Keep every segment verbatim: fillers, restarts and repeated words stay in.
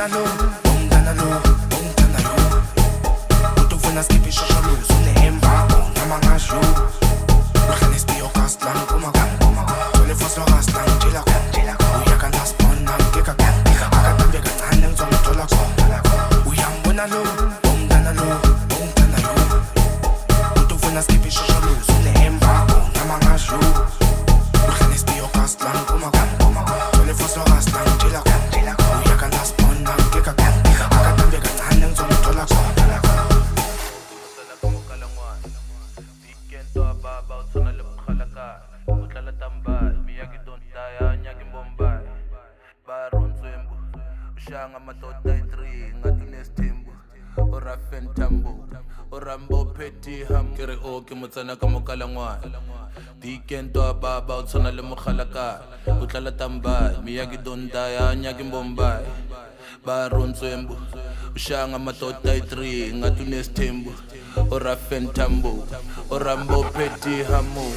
Uyambona lo, umntana lo, umntana lo. Uthi ufuna skip ishashalo, sunehemba, noma ngasho. Uhlala isibiyo kaslan, kuma kan, kuma kan. Tole foslo kaslan, jila kan, jila kan. Uyaka nasbona, kika kan, kika kan. Akatambe kancane, ngizomthola ko. Uyambona lo, umntana lo, umntana lo. Uthi ufuna skip ishashalo, sunehemba, noma ngasho. Uhlala isibiyo kaslan, kuma kan, kuma kan. Tole foslo kaslan, jila kan, jila kan. Uyaka nasbona, kika kan, kika kan. Akatambe kancane, ngizomthola ko. Shanga madoda three ngathi nesithembu orafen tambo orambo peti ham kere o ke motsana ka mokala ngwana weekend wa baba o tsona le mogalaka o tlala tamba miyagi donda ya nyaki bombay ba rontswembu shanga madoda three ngathi nesithembu orafen tambo orambo peti hamu.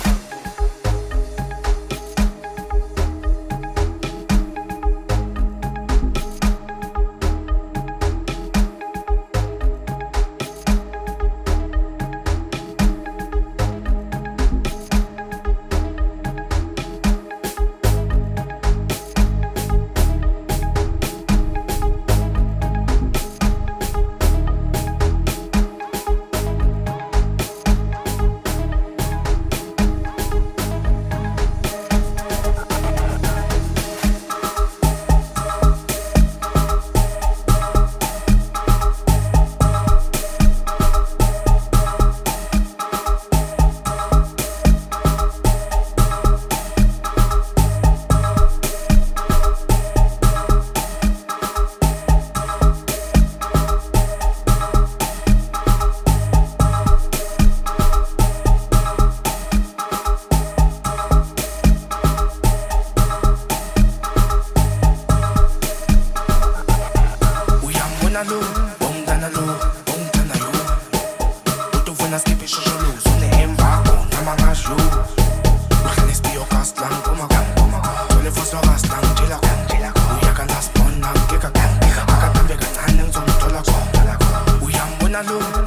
Lo, umntana lo, umntana lo. Uthi ufuna skip ishashalo, sunehemba, noma ngasho. Uhlala isibiyo kaslan, kuma kan, kuma kan. Tole foslo kaslan, jila kan, jila kan. Uyaka nasbona, kika kan, kika kan. Akatambe kancane, ngizomthola ko. Uyambona lo.